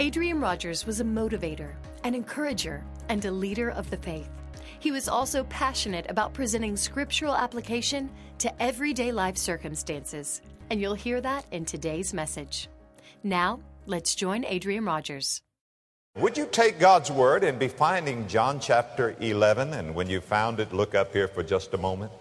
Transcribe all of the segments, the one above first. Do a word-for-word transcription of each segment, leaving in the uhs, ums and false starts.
Adrian Rogers was a motivator, an encourager, and a leader of the faith. He was also passionate about presenting scriptural application to everyday life circumstances, and you'll hear that in today's message. Now, let's join Adrian Rogers. Would you take God's Word and be finding John chapter eleven, and when you found it, look up here for just a moment.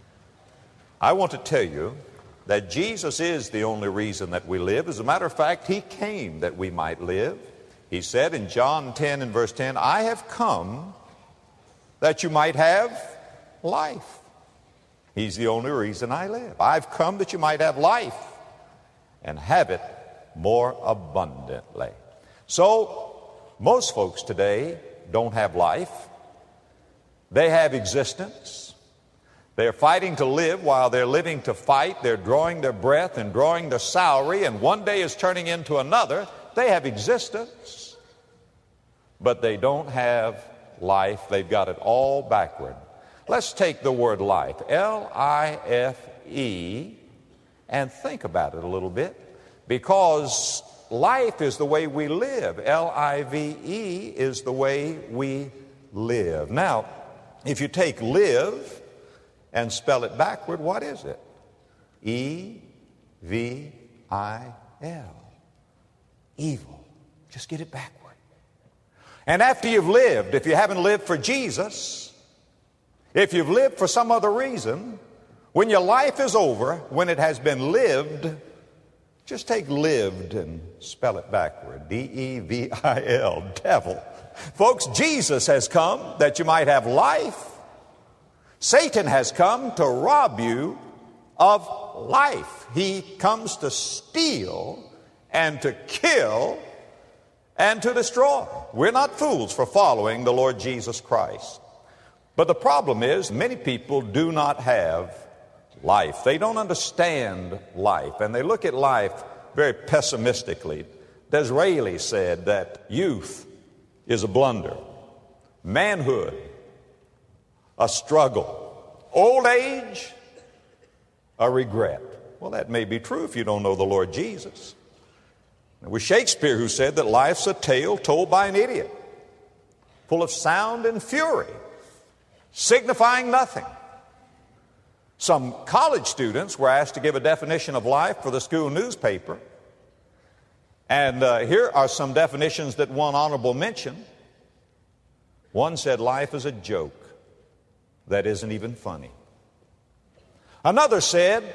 I want to tell you that Jesus is the only reason that we live. As a matter of fact, He came that we might live. He said in John ten and verse ten, I have come that you might have life. He's the only reason I live. I've come that you might have life and have it more abundantly. So, most folks today don't have life. They have existence. They're fighting to live while they're living to fight. They're drawing their breath and drawing their salary, and one day is turning into another. They have existence, but they don't have life. They've got it all backward. Let's take the word life, L I F E, and think about it a little bit, because life is the way we live. L I V E is the way we live. Now, if you take live and spell it backward, what is it? E V I L. Evil. Just get it backward. And after you've lived, if you haven't lived for Jesus, if you've lived for some other reason, when your life is over, when it has been lived, just take lived and spell it backward. D E V I L, devil. Folks, Jesus has come that you might have life. Satan has come to rob you of life. He comes to steal and to kill and to destroy. We're not fools for following the Lord Jesus Christ. But the problem is, many people do not have life. They don't understand life, and they look at life very pessimistically. Disraeli said that youth is a blunder, manhood a struggle, old age a regret. Well, that may be true if you don't know the Lord Jesus. It was Shakespeare who said that life's a tale told by an idiot, full of sound and fury, signifying nothing. Some college students were asked to give a definition of life for the school newspaper. And uh, here are some definitions that won honorable mention. One said, life is a joke that isn't even funny. Another said,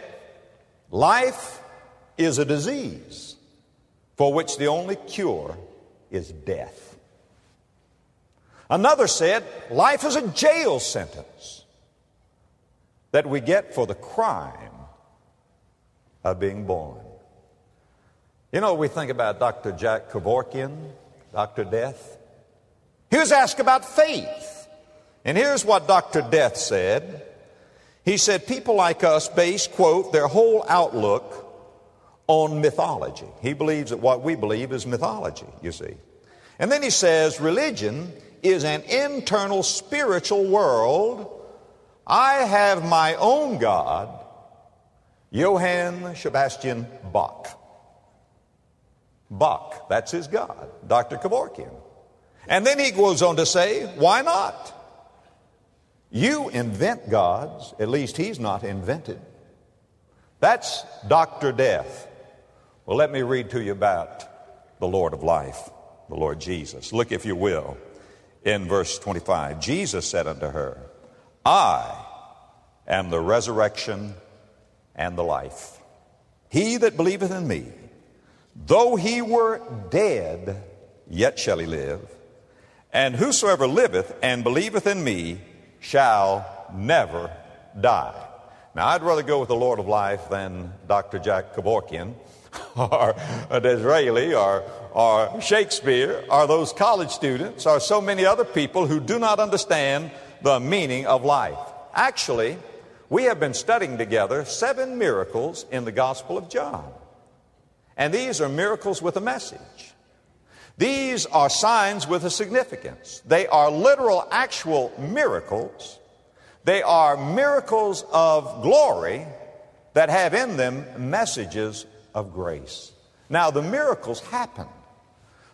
life is a disease for which the only cure is death. Another said, life is a jail sentence that we get for the crime of being born. You know, we think about Doctor Jack Kevorkian, Doctor Death. He was asked about faith. And here's what Doctor Death said. He said, people like us base, quote, their whole outlook on mythology. He believes that what we believe is mythology, you see. And then he says, religion is an internal spiritual world. I have my own God, Johann Sebastian Bach. Bach, that's his God, Doctor Kevorkian. And then he goes on to say, why not? You invent gods, at least he's not invented. That's Doctor Death. Well, let me read to you about the Lord of life, the Lord Jesus. Look, if you will, in verse twenty-five. Jesus said unto her, I am the resurrection and the life. He that believeth in me, though he were dead, yet shall he live. And whosoever liveth and believeth in me shall never die. Now, I'd rather go with the Lord of life than Doctor Jack Kevorkian or Disraeli or, or Shakespeare or those college students or so many other people who do not understand the meaning of life. Actually, we have been studying together seven miracles in the Gospel of John. And these are miracles with a message. These are signs with a significance. They are literal, actual miracles. They are miracles of glory that have in them messages of grace. Now, the miracles happened,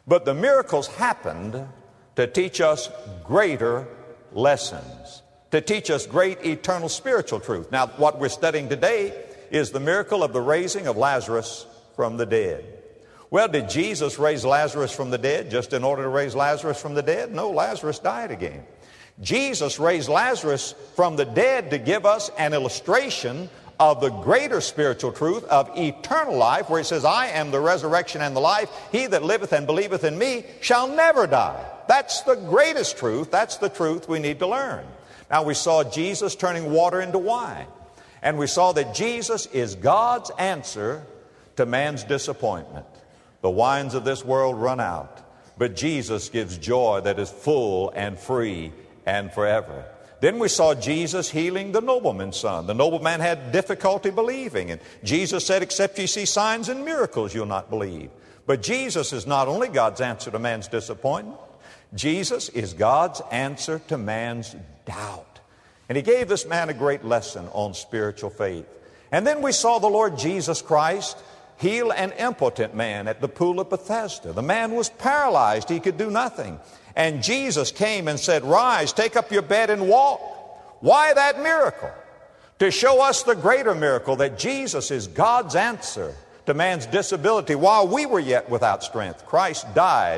But the miracles happened to teach us greater lessons, to teach us great eternal spiritual truth. Now, what we're studying today is the miracle of the raising of Lazarus from the dead. Well, did Jesus raise Lazarus from the dead just in order to raise Lazarus from the dead? No, Lazarus died again. Jesus raised Lazarus from the dead to give us an illustration of the greater spiritual truth of eternal life, where he says, I am the resurrection and the life. He that liveth and believeth in me shall never die. That's the greatest truth. That's the truth we need to learn. Now, we saw Jesus turning water into wine. And we saw that Jesus is God's answer to man's disappointment. The wines of this world run out, but Jesus gives joy that is full and free and forever. Then we saw Jesus healing the nobleman's son. The nobleman had difficulty believing, and Jesus said, except you see signs and miracles, you'll not believe. But Jesus is not only God's answer to man's disappointment, Jesus is God's answer to man's doubt. And he gave this man a great lesson on spiritual faith. And then we saw the Lord Jesus Christ heal an impotent man at the pool of Bethesda. The man was paralyzed. He could do nothing. And Jesus came and said, rise, take up your bed and walk. Why that miracle? To show us the greater miracle that Jesus is God's answer to man's disability. While we were yet without strength, Christ died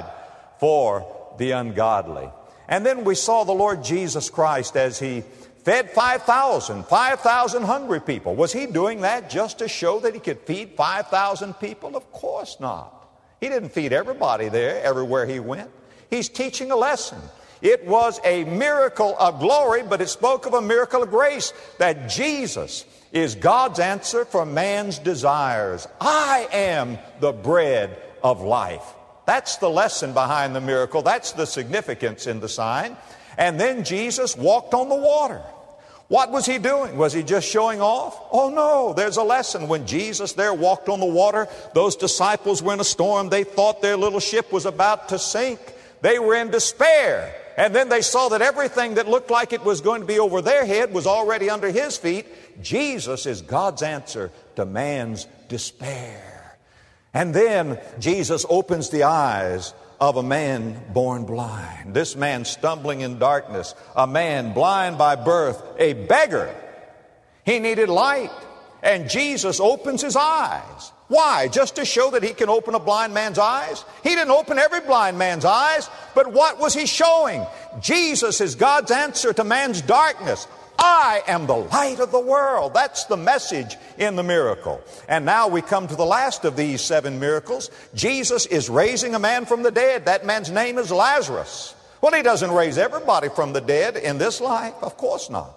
for the ungodly. And then we saw the Lord Jesus Christ as he fed five thousand, five thousand hungry people. Was he doing that just to show that he could feed five thousand people? Of course not. He didn't feed everybody there, everywhere he went. He's teaching a lesson. It was a miracle of glory, but it spoke of a miracle of grace, that Jesus is God's answer for man's desires. I am the bread of life. That's the lesson behind the miracle. That's the significance in the sign. And then Jesus walked on the water. What was he doing? Was he just showing off? Oh no, there's a lesson. When Jesus there walked on the water, those disciples were in a storm. They thought their little ship was about to sink. They were in despair. And then they saw that everything that looked like it was going to be over their head was already under his feet. Jesus is God's answer to man's despair. And then Jesus opens the eyes of a man born blind. This man stumbling in darkness, a man blind by birth, a beggar. He needed light, and Jesus opens his eyes. Why? Just to show that he can open a blind man's eyes? He didn't open every blind man's eyes, but what was he showing? Jesus is God's answer to man's darkness. I am the light of the world. That's the message in the miracle. And now we come to the last of these seven miracles. Jesus is raising a man from the dead. That man's name is Lazarus. Well, he doesn't raise everybody from the dead in this life. Of course not.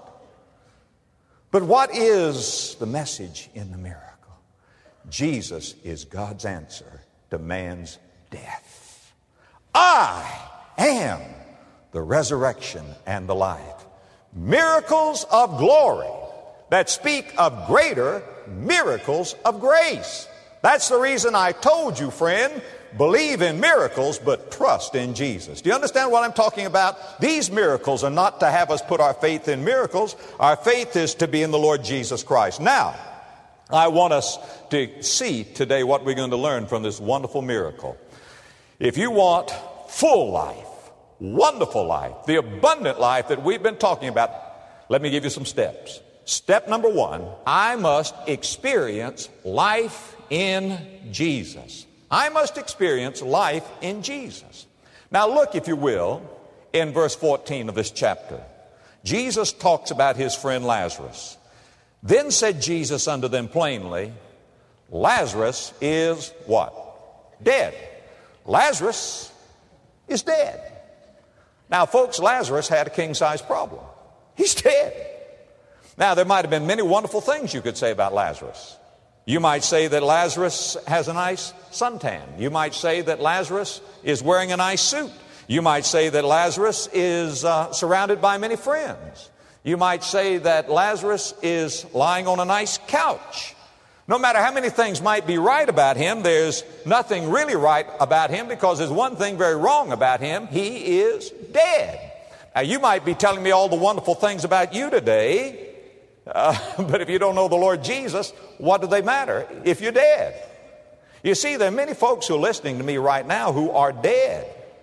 But what is the message in the miracle? Jesus is God's answer to man's death. I am the resurrection and the life. Miracles of glory that speak of greater miracles of grace. That's the reason I told you, friend, believe in miracles, but trust in Jesus. Do you understand what I'm talking about? These miracles are not to have us put our faith in miracles. Our faith is to be in the Lord Jesus Christ. Now, I want us to see today what we're going to learn from this wonderful miracle. If you want full life, wonderful life, the abundant life that we've been talking about, let me give you some steps. Step number one, I must experience life in Jesus. I must experience life in Jesus. Now look, if you will, in verse fourteen of this chapter. Jesus talks about his friend Lazarus. Then said Jesus unto them plainly, Lazarus is what? Dead. Lazarus is dead. Now, folks, Lazarus had a king-size problem. He's dead. Now, there might have been many wonderful things you could say about Lazarus. You might say that Lazarus has a nice suntan. You might say that Lazarus is wearing a nice suit. You might say that Lazarus is uh, surrounded by many friends. You might say that Lazarus is lying on a nice couch. No matter how many things might be right about him, there's nothing really right about him, because there's one thing very wrong about him. He is dead. Now, you might be telling me all the wonderful things about you today, uh, but if you don't know the Lord Jesus, what do they matter if you're dead? You see, there are many folks who are listening to me right now who are dead.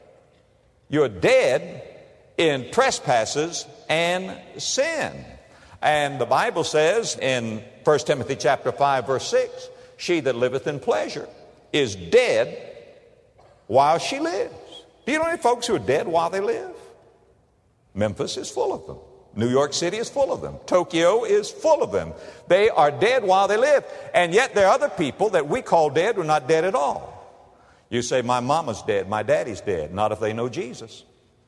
You're dead in trespasses and sin. And the Bible says in First Timothy chapter five, verse six, she that liveth in pleasure is dead while she lives. Do you know any folks who are dead while they live? Memphis is full of them. New York City is full of them. Tokyo is full of them. They are dead while they live. And yet there are other people that we call dead who are not dead at all. You say, my mama's dead, my daddy's dead. Not if they know Jesus.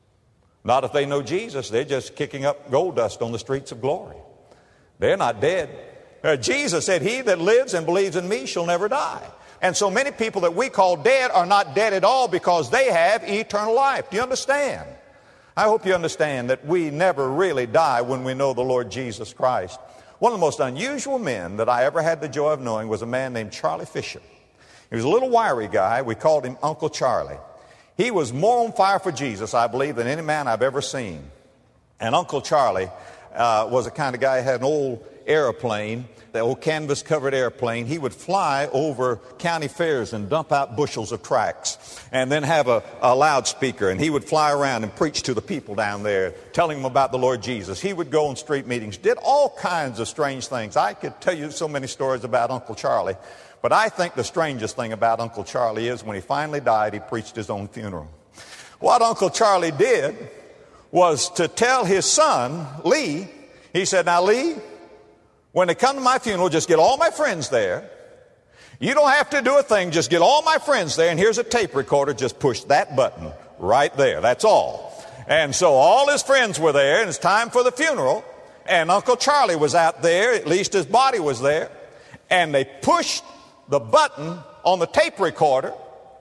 Not if they know Jesus. They're just kicking up gold dust on the streets of glory. They're not dead. Uh, Jesus said, he that lives and believes in me shall never die. And so many people that we call dead are not dead at all because they have eternal life. Do you understand? I hope you understand that we never really die when we know the Lord Jesus Christ. One of the most unusual men that I ever had the joy of knowing was a man named Charlie Fisher. He was a little wiry guy. We called him Uncle Charlie. He was more on fire for Jesus, I believe, than any man I've ever seen. And Uncle Charlie uh, was the kind of guy who had an old airplane, the old canvas-covered airplane. He would fly over county fairs and dump out bushels of tracts and then have a, a loudspeaker, and he would fly around and preach to the people down there, telling them about the Lord Jesus. He would go on street meetings, did all kinds of strange things. I could tell you so many stories about Uncle Charlie, but I think the strangest thing about Uncle Charlie is when he finally died, he preached his own funeral. What Uncle Charlie did was to tell his son, Lee, he said, now Lee, when they come to my funeral, just get all my friends there. You don't have to do a thing. Just get all my friends there. And here's a tape recorder. Just push that button right there. That's all. And so all his friends were there, and it's time for the funeral. And Uncle Charlie was out there. At least his body was there. And they pushed the button on the tape recorder,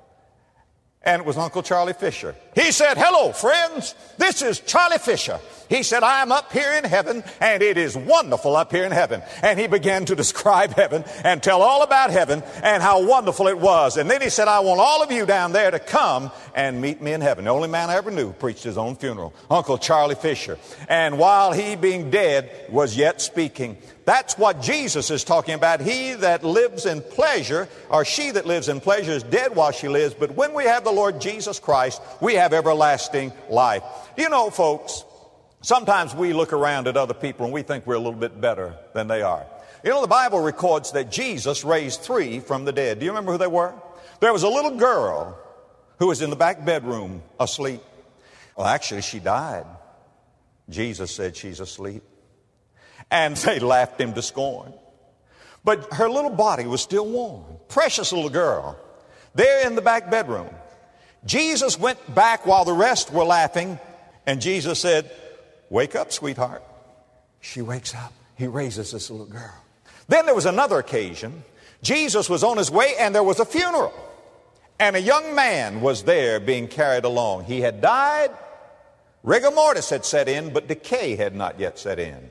and it was Uncle Charlie Fisher. He said, hello, friends. This is Charlie Fisher. He said, I'm up here in heaven, and it is wonderful up here in heaven. And he began to describe heaven and tell all about heaven and how wonderful it was. And then he said, I want all of you down there to come and meet me in heaven. The only man I ever knew preached his own funeral, Uncle Charlie Fisher. And while he, being dead, was yet speaking. That's what Jesus is talking about. He that lives in pleasure, or she that lives in pleasure, is dead while she lives. But when we have the Lord Jesus Christ, we have everlasting life. You know, folks, sometimes we look around at other people and we think we're a little bit better than they are. You know, the Bible records that Jesus raised three from the dead. Do you remember who they were? There was a little girl who was in the back bedroom asleep. Well, actually, she died. Jesus said she's asleep. And they laughed him to scorn. But her little body was still warm. Precious little girl. There in the back bedroom. Jesus went back while the rest were laughing. And Jesus said, wake up, sweetheart. She wakes up. He raises this little girl. Then there was another occasion. Jesus was on his way and there was a funeral. And a young man was there being carried along. He had died. Rigor mortis had set in, but decay had not yet set in.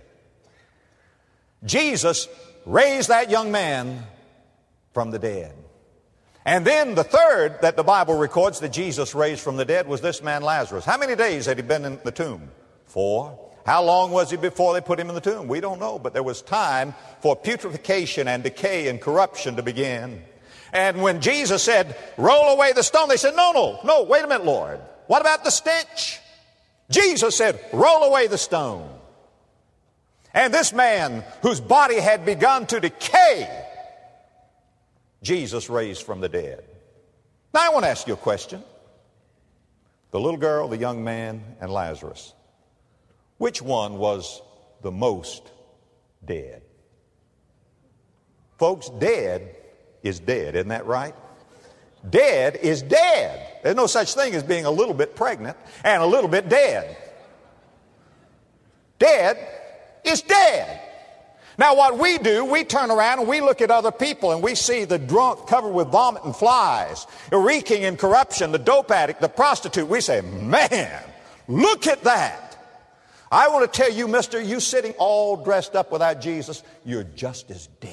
Jesus raised that young man from the dead. And then the third that the Bible records that Jesus raised from the dead was this man Lazarus. How many days had he been in the tomb? Four. How long was he before they put him in the tomb? We don't know, but there was time for putrefaction and decay and corruption to begin. And when Jesus said, roll away the stone, they said, no, no, no, wait a minute, Lord. What about the stench? Jesus said, roll away the stone. And this man whose body had begun to decay, Jesus raised from the dead. Now I want to ask you a question. The little girl, the young man, and Lazarus. Which one was the most dead? Folks, dead is dead, isn't that right? Dead is dead. There's no such thing as being a little bit pregnant and a little bit dead. Dead is dead. Now what we do, we turn around and we look at other people and we see the drunk covered with vomit and flies, reeking in corruption, the dope addict, the prostitute. We say, man, look at that. I want to tell you, mister, you sitting all dressed up without Jesus, you're just as dead.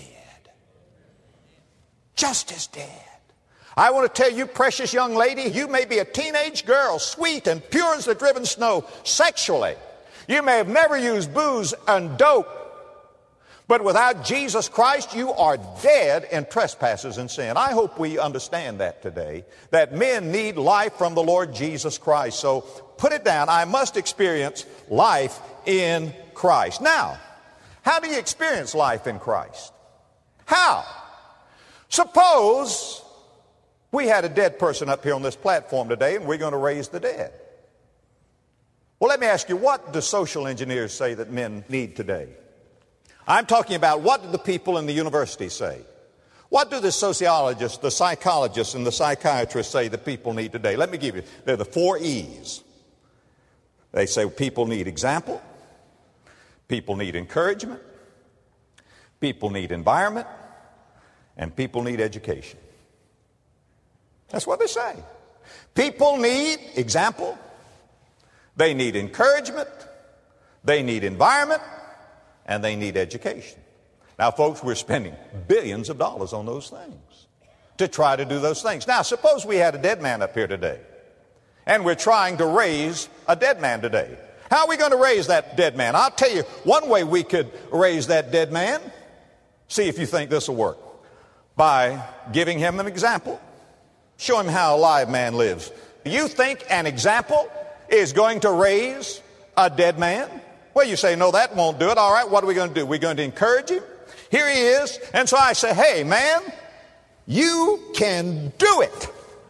Just as dead. I want to tell you, precious young lady, you may be a teenage girl, sweet and pure as the driven snow, sexually. You may have never used booze and dope, But without Jesus Christ, you are dead in trespasses and sin. I hope we understand that today, that men need life from the Lord Jesus Christ. So put it down. I must experience life in Christ. Now, how do you experience life in Christ? How? Suppose we had a dead person up here on this platform today and we're going to raise the dead. Well, let me ask you, what do social engineers say that men need today? I'm talking about, what do the people in the university say? What do the sociologists, the psychologists, and the psychiatrists say that people need today? Let me give you, they're the four E's. They say people need example, people need encouragement, people need environment, and people need education. That's what they say. People need example, they need encouragement, they need environment, and they need education. Now, folks, we're spending billions of dollars on those things to try to do those things. Now, suppose we had a dead man up here today, and we're trying to raise a dead man today. How are we going to raise that dead man? I'll tell you one way we could raise that dead man. See if you think this will work. By giving him an example. Show him how a live man lives. You think an example is going to raise a dead man? Well, you say, no, that won't do it. All right, what are we going to do? We're going to encourage him. Here he is. And so I say, hey, man, you can do it.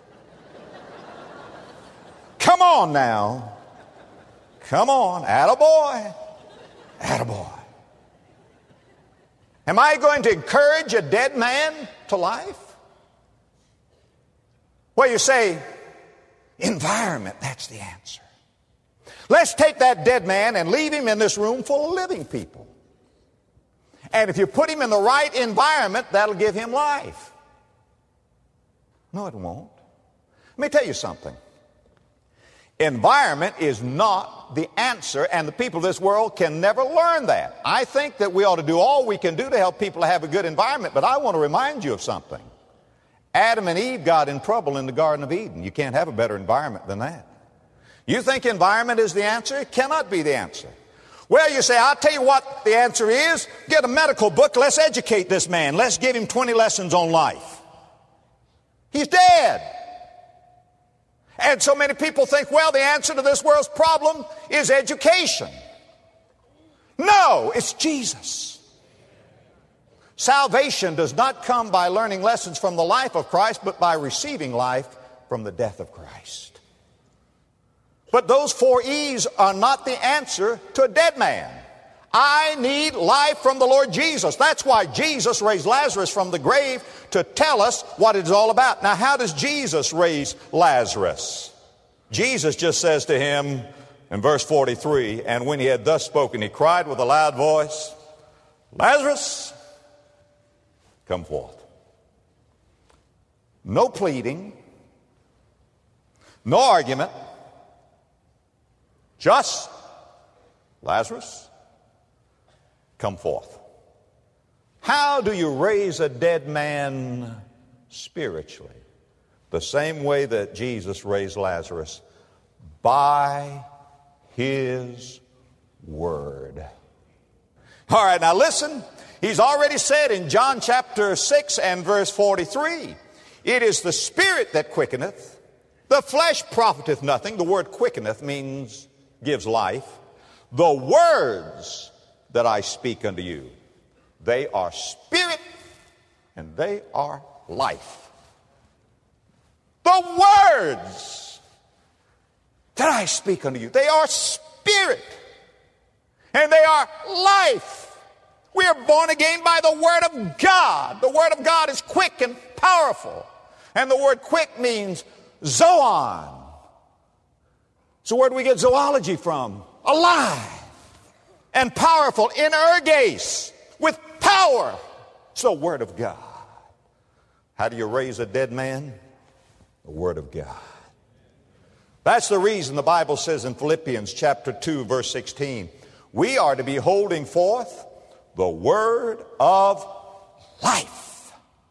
Come on now. Come on. Attaboy. Attaboy. Am I going to encourage a dead man to life? Well, you say, environment, that's the answer. Let's take that dead man and leave him in this room full of living people. And if you put him in the right environment, that'll give him life. No, it won't. Let me tell you something. Environment is not the answer, and the people of this world can never learn that. I think that we ought to do all we can do to help people to have a good environment, but I want to remind you of something. Adam and Eve got in trouble in the Garden of Eden. You can't have a better environment than that. You think environment is the answer? It cannot be the answer. Well, you say, I'll tell you what the answer is. Get a medical book. Let's educate this man. Let's give him twenty lessons on life. He's dead. And so many people think, well, the answer to this world's problem is education. No, it's Jesus. Salvation does not come by learning lessons from the life of Christ, but by receiving life from the death of Christ. But those four E's are not the answer to a dead man. I need life from the Lord Jesus. That's why Jesus raised Lazarus from the grave, to tell us what it's all about. Now, how does Jesus raise Lazarus? Jesus just says to him in verse forty-three, and when he had thus spoken, he cried with a loud voice, Lazarus, come forth. No pleading, no argument, just Lazarus, come forth. How do you raise a dead man spiritually? The same way that Jesus raised Lazarus, by His Word. All right, now listen. He's already said in John chapter six and verse forty-three, it is the Spirit that quickeneth, the flesh profiteth nothing. The word quickeneth means gives life. The words that I speak unto you, they are spirit and they are life. The words that I speak unto you, they are spirit and they are life. We are born again by the Word of God. The Word of God is quick and powerful. And the word quick means zoon. So where do we get zoology from? Alive and powerful, energes, with power. It's the Word of God. How do you raise a dead man? The Word of God. That's the reason the Bible says in Philippians chapter two, verse sixteen, we are to be holding forth the Word of life.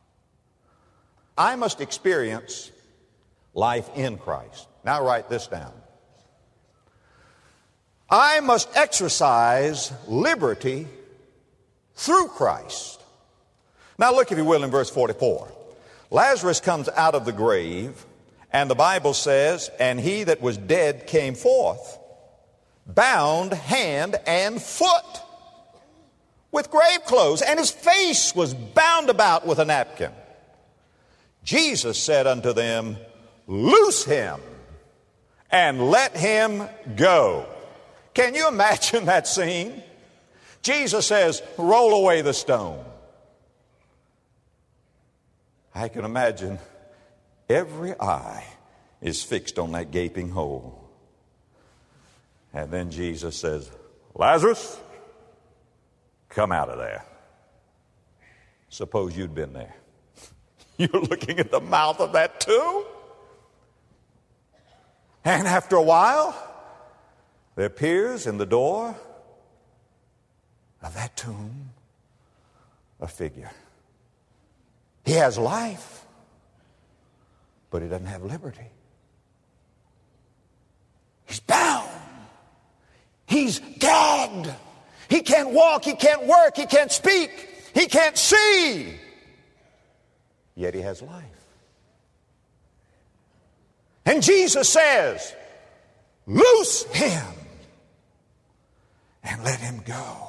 I must experience life in Christ. Now write this down. I must exercise liberty through Christ. Now look, if you will, in verse forty-four. Lazarus comes out of the grave, and the Bible says, and he that was dead came forth, bound hand and foot with grave clothes, and his face was bound about with a napkin. Jesus said unto them, loose him and let him go. Can you imagine that scene? Jesus says, roll away the stone. I can imagine every eye is fixed on that gaping hole. And then Jesus says, Lazarus, come out of there. Suppose you'd been there. You're looking at the mouth of that tomb. And after a while, there appears in the door of that tomb a figure. He has life, but he doesn't have liberty. He's bound. He's gagged. He can't walk. He can't work. He can't speak. He can't see. Yet he has life. And Jesus says, loose him and let him go.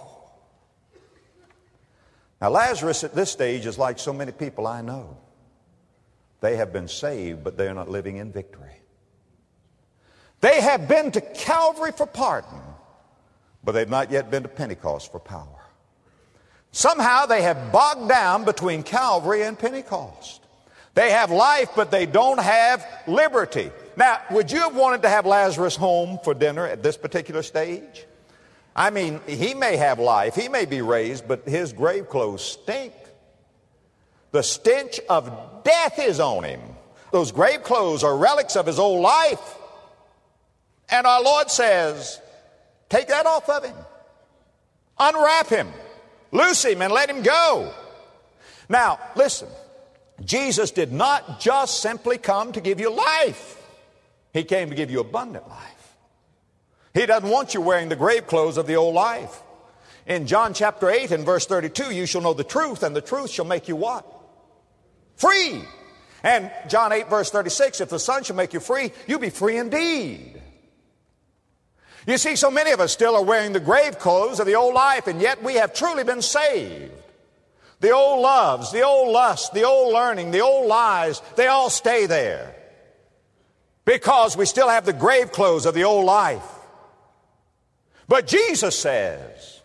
Now, Lazarus at this stage is like so many people I know. They have been saved, but they're not living in victory. They have been to Calvary for pardon, but they've not yet been to Pentecost for power. Somehow they have bogged down between Calvary and Pentecost. They have life, but they don't have liberty. Now, would you have wanted to have Lazarus home for dinner at this particular stage? I mean, he may have life, he may be raised, but his grave clothes stink. The stench of death is on him. Those grave clothes are relics of his old life. And our Lord says, take that off of him. Unwrap him. Loose him and let him go. Now, listen. Jesus did not just simply come to give you life. He came to give you abundant life. He doesn't want you wearing the grave clothes of the old life. In John chapter eight and verse thirty-two, you shall know the truth, and the truth shall make you what? Free. And John eight verse thirty-six, if the Son shall make you free, you'll be free indeed. You see, so many of us still are wearing the grave clothes of the old life, and yet we have truly been saved. The old loves, the old lust, the old learning, the old lies, they all stay there. Because we still have the grave clothes of the old life. But Jesus says,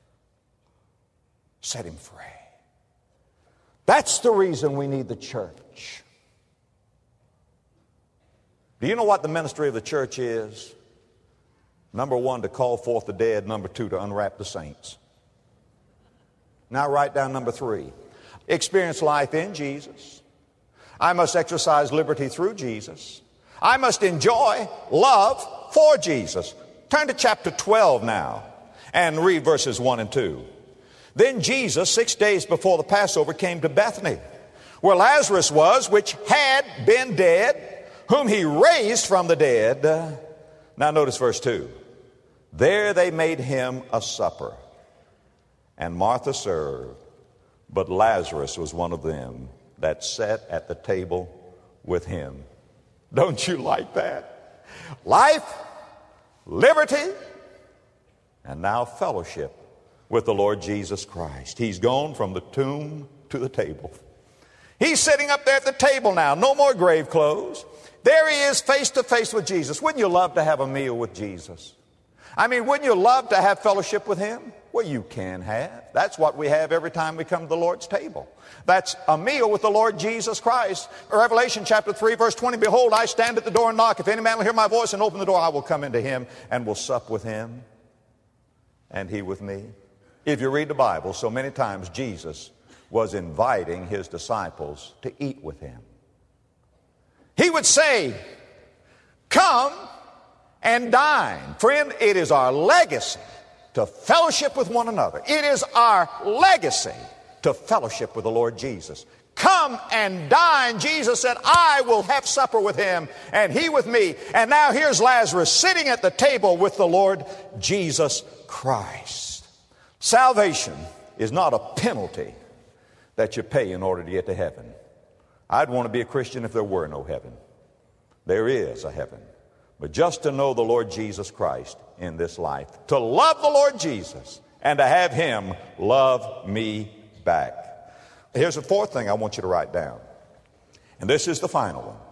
set him free. That's the reason we need the church. Do you know what the ministry of the church is? Number one, to call forth the dead. Number two, to unwrap the saints. Now write down number three. Experience life in Jesus. I must exercise liberty through Jesus. I must enjoy love for Jesus. Turn to chapter twelve now and read verses one and two. Then Jesus, six days before the Passover, came to Bethany, where Lazarus was, which had been dead, whom he raised from the dead. Uh, now notice verse two. There they made him a supper, and Martha served, but Lazarus was one of them that sat at the table with him. Don't you like that? Life, liberty, and now fellowship with the Lord Jesus Christ. He's gone from the tomb to the table. He's sitting up there at the table now. No more grave clothes. There he is face to face with Jesus. Wouldn't you love to have a meal with Jesus? I mean, wouldn't you love to have fellowship with him? Well, you can have. That's what we have every time we come to the Lord's table. That's a meal with the Lord Jesus Christ. Revelation chapter three, verse twenty, behold, I stand at the door and knock. If any man will hear my voice and open the door, I will come into him and will sup with him and he with me. If you read the Bible, so many times Jesus was inviting his disciples to eat with him. He would say, come and dine. Friend, it is our legacy to fellowship with one another. It is our legacy to fellowship with the Lord Jesus. Come and dine. Jesus said, I will have supper with him and he with me. And now here's Lazarus sitting at the table with the Lord Jesus Christ. Salvation is not a penalty that you pay in order to get to heaven. I'd want to be a Christian if there were no heaven. There is a heaven. But just to know the Lord Jesus Christ in this life, to love the Lord Jesus, and to have Him love me back. Here's the fourth thing I want you to write down. And this is the final one.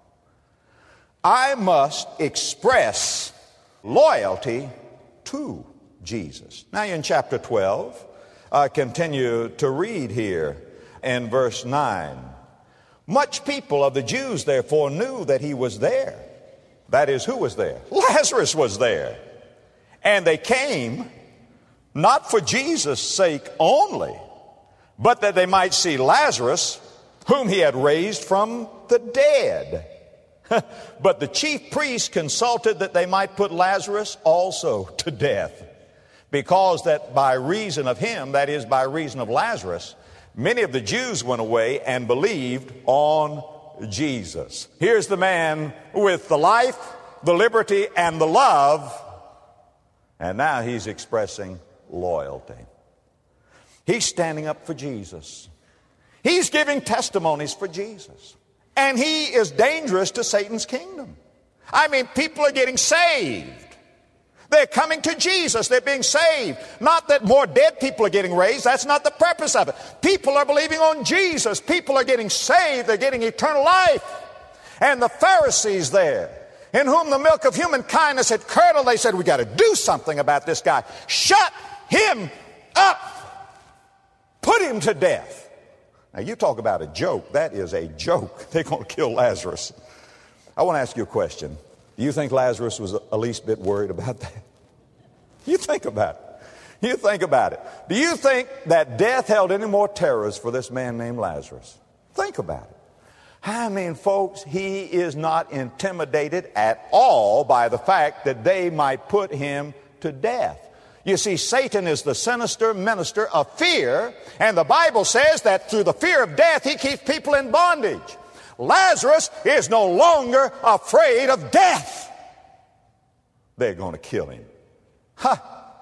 I must express loyalty to Jesus. Now you're in chapter twelve. Uh, continue to read here in verse nine. Much people of the Jews therefore knew that He was there. That is, who was there? Lazarus was there. And they came not for Jesus' sake only, but that they might see Lazarus, whom He had raised from the dead. But the chief priests consulted that they might put Lazarus also to death, because that by reason of him, that is, by reason of Lazarus, many of the Jews went away and believed on Jesus. Here's the man with the life, the liberty, and the love, and now he's expressing loyalty. He's standing up for Jesus. He's giving testimonies for Jesus. And he is dangerous to Satan's kingdom. I mean, people are getting saved. They're coming to Jesus. They're being saved. Not that more dead people are getting raised. That's not the purpose of it. People are believing on Jesus. People are getting saved. They're getting eternal life. And the Pharisees there, in whom the milk of human kindness had curdled, they said, we got to do something about this guy. Shut him up. Put him to death. Now, you talk about a joke. That is a joke. They're going to kill Lazarus. I want to ask you a question. Do you think Lazarus was a least bit worried about that? You think about it. You think about it. Do you think that death held any more terrors for this man named Lazarus? Think about it. I mean, folks, he is not intimidated at all by the fact that they might put him to death. You see, Satan is the sinister minister of fear, and the Bible says that through the fear of death, he keeps people in bondage. Lazarus is no longer afraid of death. They're going to kill him. Ha!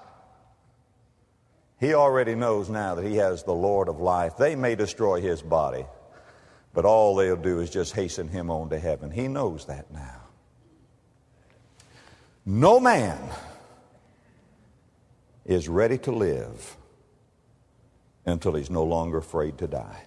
He already knows now that he has the Lord of life. They may destroy his body, but all they'll do is just hasten him on to heaven. He knows that now. No man is ready to live until he's no longer afraid to die.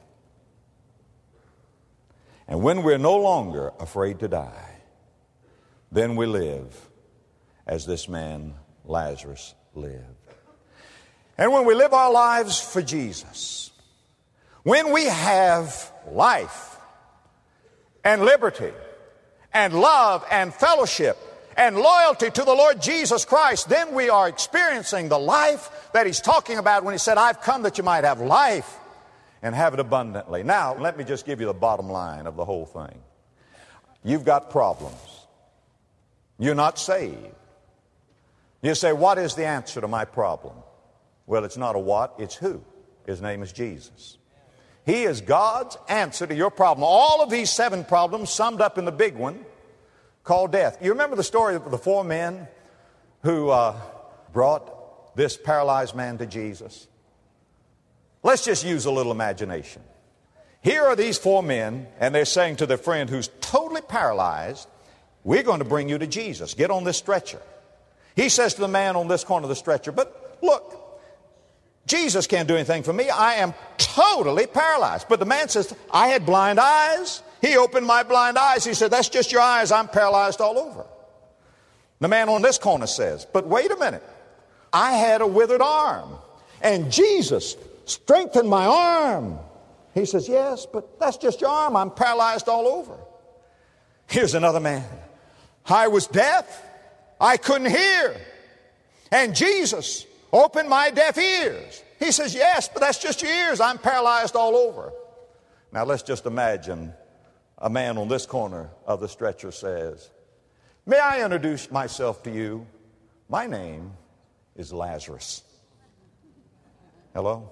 And when we're no longer afraid to die, then we live as this man Lazarus lived. And when we live our lives for Jesus, when we have life and liberty and love and fellowship and loyalty to the Lord Jesus Christ, then we are experiencing the life that He's talking about when He said, I've come that you might have life and have it abundantly. Now, let me just give you the bottom line of the whole thing. You've got problems. You're not saved. You say, what is the answer to my problem? Well, it's not a what, it's who. His name is Jesus. He is God's answer to your problem. All of these seven problems summed up in the big one called death. You remember the story of the four men who uh, brought this paralyzed man to Jesus? Let's just use a little imagination. Here are these four men, and they're saying to their friend who's totally paralyzed, we're going to bring you to Jesus. Get on this stretcher. He says to the man on this corner of the stretcher, but look, Jesus can't do anything for me. I am totally paralyzed. But the man says, I had blind eyes. He opened my blind eyes. He said, that's just your eyes. I'm paralyzed all over. The man on this corner says, but wait a minute. I had a withered arm, and Jesus strengthened my arm. He says, yes, but that's just your arm. I'm paralyzed all over. Here's another man. I was deaf. I couldn't hear. And Jesus opened my deaf ears. He says, yes, but that's just your ears. I'm paralyzed all over. Now let's just imagine a man on this corner of the stretcher says, may I introduce myself to you? My name is Lazarus. Hello?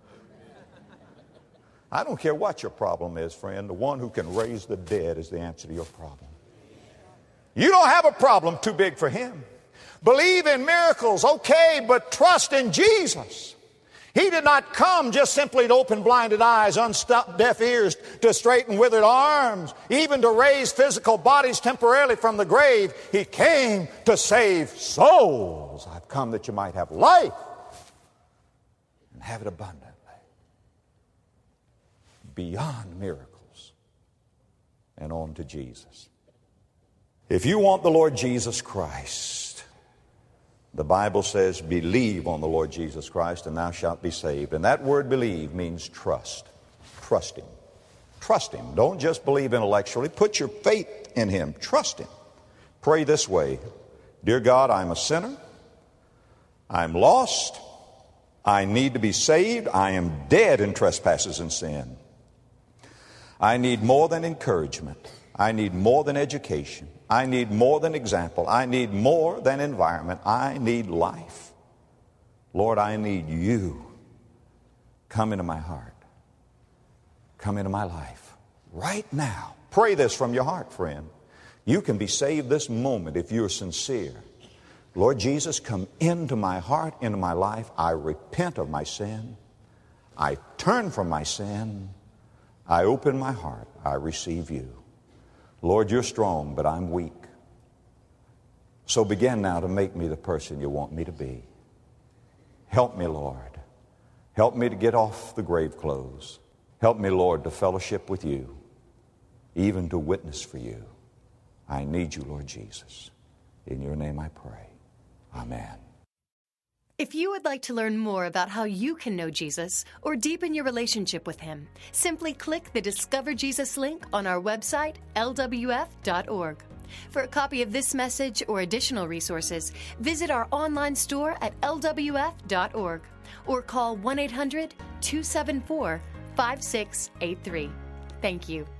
I don't care what your problem is, friend. The one who can raise the dead is the answer to your problem. You don't have a problem too big for Him. Believe in miracles, okay, but trust in Jesus. He did not come just simply to open blinded eyes, unstop deaf ears, to straighten withered arms, even to raise physical bodies temporarily from the grave. He came to save souls. I've come that you might have life and have it abundantly. Beyond miracles and on to Jesus. If you want the Lord Jesus Christ, the Bible says, believe on the Lord Jesus Christ and thou shalt be saved. And that word believe means trust. Trust Him. Trust Him. Don't just believe intellectually. Put your faith in Him. Trust Him. Pray this way. Dear God, I'm a sinner. I'm lost. I need to be saved. I am dead in trespasses and sin. I need more than encouragement. I need more than education. I need more than example. I need more than environment. I need life. Lord, I need you. Come into my heart. Come into my life. Right now. Pray this from your heart, friend. You can be saved this moment if you're sincere. Lord Jesus, come into my heart, into my life. I repent of my sin. I turn from my sin. I open my heart. I receive you. Lord, you're strong, but I'm weak. So begin now to make me the person you want me to be. Help me, Lord. Help me to get off the grave clothes. Help me, Lord, to fellowship with you, even to witness for you. I need you, Lord Jesus. In your name I pray. Amen. If you would like to learn more about how you can know Jesus or deepen your relationship with Him, simply click the Discover Jesus link on our website, L W F dot org. For a copy of this message or additional resources, visit our online store at L W F dot org or call one eight hundred two seven four five six eight three. Thank you.